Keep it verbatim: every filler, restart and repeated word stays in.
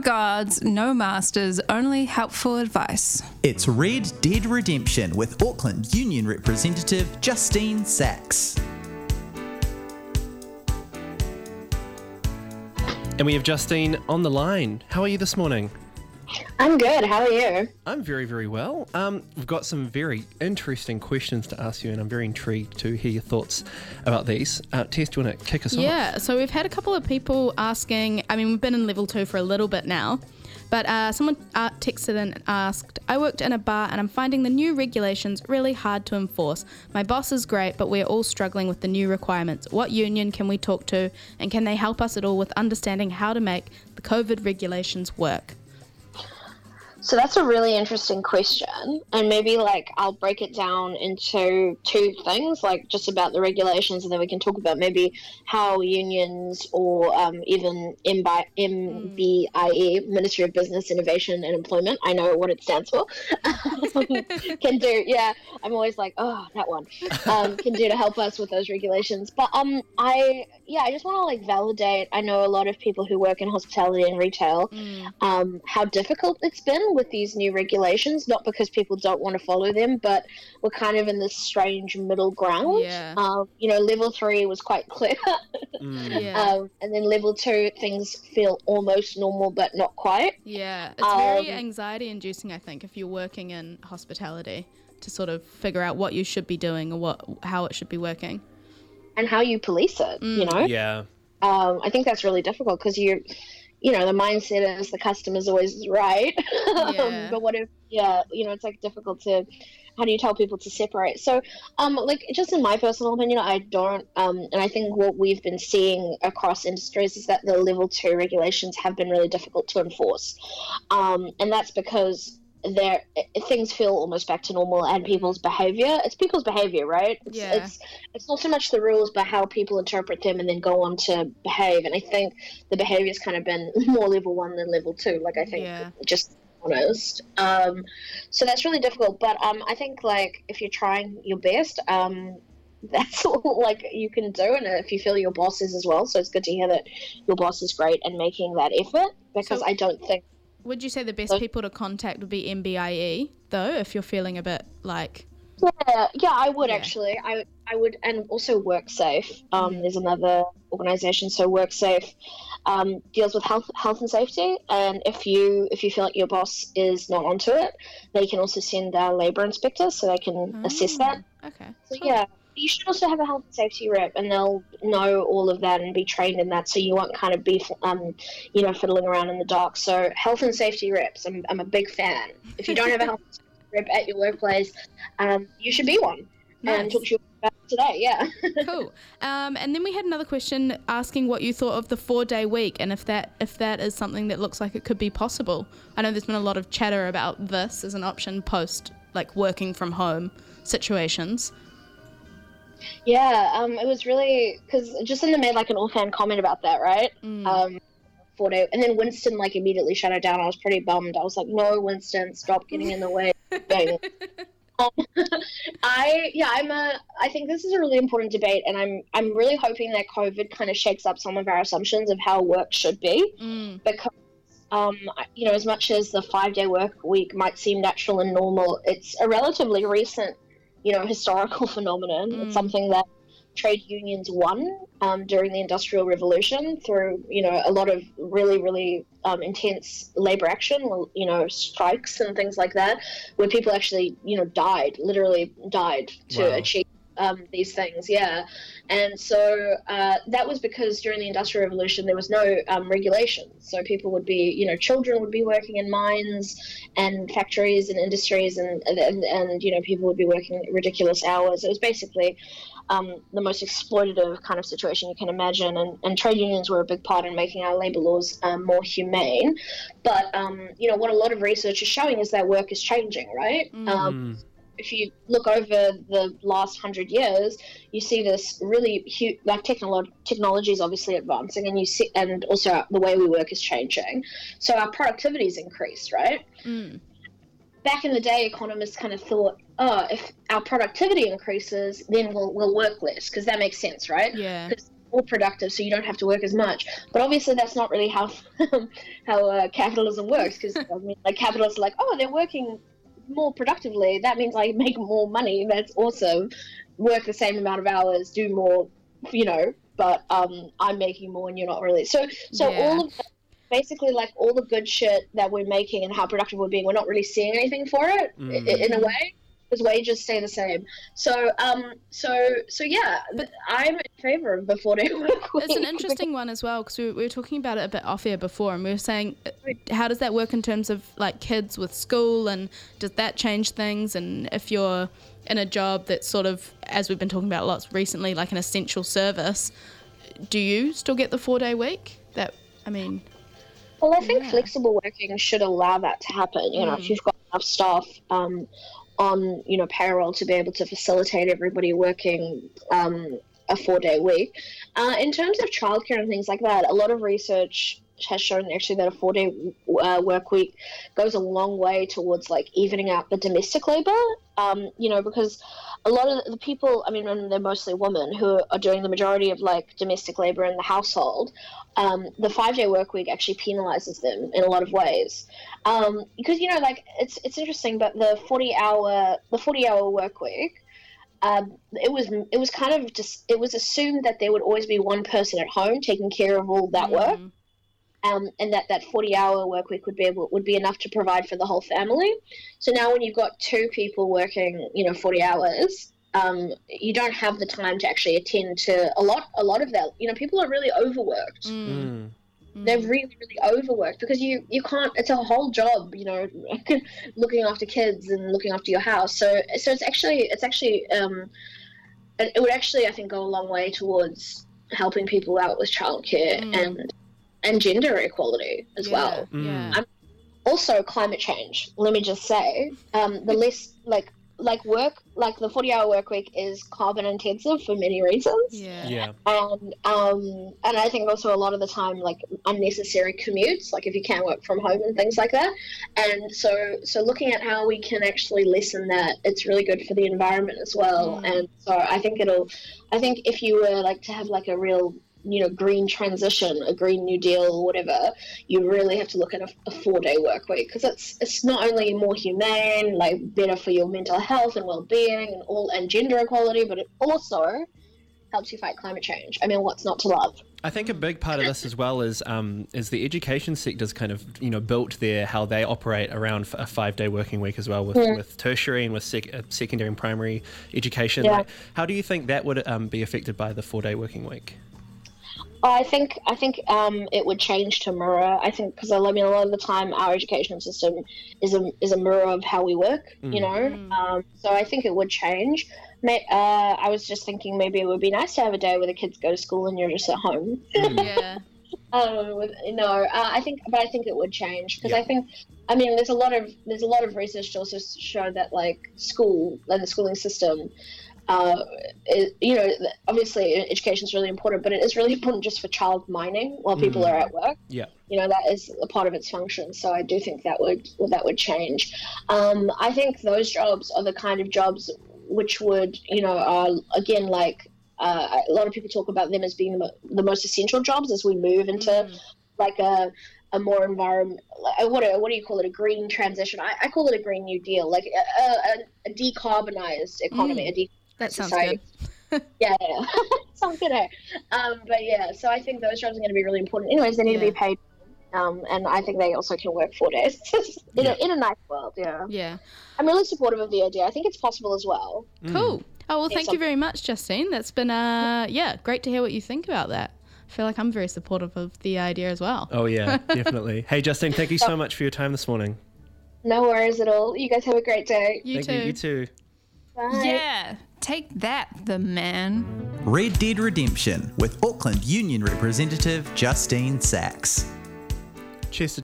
guards, no masters, only helpful advice. It's Red Dead Redemption with Auckland Union representative Justine Sachs. And we have Justine on the line. How are you this morning? I'm good. How are you? I'm very, very well. Um, we've got some very interesting questions to ask you, and I'm very intrigued to hear your thoughts about these. Uh, Tess, do you want to kick us off? Yeah, so we've had a couple of people asking, I mean, we've been in level two for a little bit now, but uh, someone uh, texted in and asked, I worked in a bar and I'm finding the new regulations really hard to enforce. My boss is great, but we're all struggling with the new requirements. What union can we talk to, and can they help us at all with understanding how to make the COVID regulations work? So that's a really interesting question, and maybe like I'll break it down into two things, like just about the regulations, and then we can talk about maybe how unions or um, even M B I E, Ministry of Business, Innovation and Employment, I know what it stands for, can do. Yeah, I'm always like, oh, that one, um, can do to help us with those regulations. But um, I, yeah, I just want to like validate, I know a lot of people who work in hospitality and retail, mm. um, how difficult it's been with these new regulations, not because people don't want to follow them, but we're kind of in this strange middle ground. Yeah. Um, you know, level three was quite clear. mm. yeah. um, and then level two, things feel almost normal, but not quite. Yeah. It's um, very anxiety inducing, I think, if you're working in hospitality, to sort of figure out what you should be doing or what how it should be working. And how you police it, mm. you know? Yeah. Um, I think that's really difficult because you're, you know, the mindset is the customer's always right. Yeah. But what if, yeah, you know, it's like difficult to, how do you tell people to separate? So, um, like, just in my personal opinion, I don't, um, and I think what we've been seeing across industries is that the level two regulations have been really difficult to enforce. Um, and that's because there things feel almost back to normal, and people's behavior, it's people's behavior, right? It's, yeah. it's it's not so much the rules, but how people interpret them and then go on to behave. And I think the behavior's kind of been more level one than level two, like I think yeah. just honest. Um, so that's really difficult. But um, I think like if you're trying your best, um, that's all like you can do, and if you feel your boss is as well. So it's good to hear that your boss is great and making that effort, because so- I don't think. Would you say the best people to contact would be M B I E, though, if you're feeling a bit like... Yeah, yeah, I would yeah. actually. I I would, and also WorkSafe. Um, mm. There's another organisation, so WorkSafe um, deals with health health and safety. And if you if you feel like your boss is not onto it, they can also send a labour inspector, so they can oh, assess that. Okay. So cool. yeah. You should also have a health and safety rep, and they'll know all of that and be trained in that, so you won't kind of be, um, you know, fiddling around in the dark. So health and safety reps, I'm, I'm a big fan. If you don't have a health and safety rep at your workplace, um, you should be one. Nice. And talk to you about it today, yeah. Cool. Um, and then we had another question asking what you thought of the four-day week, and if that if that is something that looks like it could be possible. I know there's been a lot of chatter about this as an option post, like, working from home situations. Yeah, um, it was really, because Jacinda made like an all-fan comment about that, right? Mm. Um, four day, and then Winston like immediately shut her down. I was pretty bummed. I was like, no, Winston, stop getting in the way. um, I yeah, I'm a. I think this is a really important debate, and I'm I'm really hoping that COVID kind of shakes up some of our assumptions of how work should be, mm. because. Um, you know, as much as the five-day work week might seem natural and normal, it's a relatively recent, you know, historical phenomenon. Mm. It's something that trade unions won um, during the Industrial Revolution through, you know, a lot of really, really um, intense labor action, you know, strikes and things like that, where people actually, you know, died, literally died to wow. achieve um, these things, yeah. And so uh, that was because during the Industrial Revolution there was no um, regulation. So people would be, you know, children would be working in mines and factories and industries, and and, and you know, people would be working ridiculous hours. It was basically um, the most exploitative kind of situation you can imagine, and, and trade unions were a big part in making our labour laws um, more humane. But, um, you know, what a lot of research is showing is that work is changing, right? Mm. Um, if you look over the last hundred years, you see this really huge, like technolo- technology is obviously advancing, and you see, and also the way we work is changing. So our productivity is increased, right? Mm. Back in the day, economists kind of thought, oh, if our productivity increases, then we'll we'll work less, because that makes sense, right? Yeah. Because more productive, so you don't have to work as much. But obviously, that's not really how how uh, capitalism works. Because I mean, like capitalists are like, oh, they're working more productively. That means I make more money. That's awesome. Work the same amount of hours, do more, you know. But um, I'm making more, and you're not really. So so Yeah. all of the, basically like all the good shit that we're making and how productive we're being, we're not really seeing anything for it i- in a way. Because wages stay the same. So, um, so, so yeah, th- I'm in favor of the four-day work week. It's an interesting one as well, because we, we were talking about it a bit off air before, and we were saying, uh, how does that work in terms of like kids with school, and does that change things? And if you're in a job that's sort of, as we've been talking about lots recently, like an essential service, do you still get the four-day week? That, I mean, Well, I think Yeah. flexible working should allow that to happen. You know, if you've got enough staff um, on, you know, payroll to be able to facilitate everybody working um, a four-day week. Uh, in terms of childcare and things like that, a lot of research has shown actually that a four-day uh, work week goes a long way towards like evening out the domestic labor. Um, you know, because a lot of the people, I mean, and they're mostly women who are doing the majority of like domestic labor in the household. Um, the five-day work week actually penalizes them in a lot of ways, um, because you know, like it's it's interesting. But the forty-hour the forty-hour work week, um, it was it was kind of just it was assumed that there would always be one person at home taking care of all that work, um, and that that forty-hour work week would be able would be enough to provide for the whole family. So now, when you've got two people working, you know, forty hours. Um, you don't have the time to actually attend to a lot, a lot of that. You know, people are really overworked. Mm. They're really, really overworked because you, you can't. It's a whole job, you know, looking after kids and looking after your house. So, so it's actually, it's actually, um, it, it would actually, I think, go a long way towards helping people out with childcare and and gender equality as yeah, well. Yeah. I'm- Also, climate change. Let me just say, um, the less like. Like work, like the forty-hour work week is carbon intensive for many reasons, Yeah. Yeah. and um, and I think also a lot of the time like unnecessary commutes, like if you can work from home and things like that. And so, so looking at how we can actually lessen that, it's really good for the environment as well. And so I think it'll, I think if you were like to have like a real you know, green transition, a Green New Deal or whatever, you really have to look at a, a four-day work week because it's it's not only more humane, like better for your mental health and well-being and all and gender equality, but it also helps you fight climate change. I mean, what's not to love? I think a big part of this as well is um, is the education sector's kind of you know built there how they operate around a five day working week as well with, Yeah. with tertiary and with sec- uh, secondary and primary education. Yeah. Like, how do you think that would um, be affected by the four day working week? I think I think um, it would change to mirror. I think because I mean a lot of the time our education system is a is a mirror of how we work. You know, um, so I think it would change. May, uh, I was just thinking maybe it would be nice to have a day where the kids go to school and you're just at home. Yeah. um, with, no, uh, I think, but I think it would change because Yeah. I think, I mean, there's a lot of there's a lot of research to also show that like school and the schooling system. Uh, it, you know, obviously education is really important, but it is really important just for child mining while people Mm. are at work. Yeah. You know, that is a part of its function. So I do think that would that would change. Um, I think those jobs are the kind of jobs which would, you know, are again like uh, a lot of people talk about them as being the, mo- the most essential jobs as we move into like a a more environment, like, what do, what do you call it? A green transition. I, I call it a Green New Deal, like a, a, a decarbonized economy, a decarbonized That sounds society. good. Yeah, yeah. Sounds good, eh? Um, but yeah, so I think those jobs are going to be really important. Anyways, they need to Yeah. be paid, um, and I think they also can work four days in, Yeah. a, in a nice world. Yeah, Yeah. I'm really supportive of the idea. I think it's possible as well. Cool. Oh, well, thank some- you very much, Justine. That's been, uh, yeah, great to hear what you think about that. I feel like I'm very supportive of the idea as well. Oh yeah, definitely. Hey Justine, thank you so much for your time this morning. No worries at all. You guys have a great day. You thank too. you. You too. Bye. Yeah, take that, the man. Red Dead Redemption with Auckland Union representative Justine Sachs. Cheers to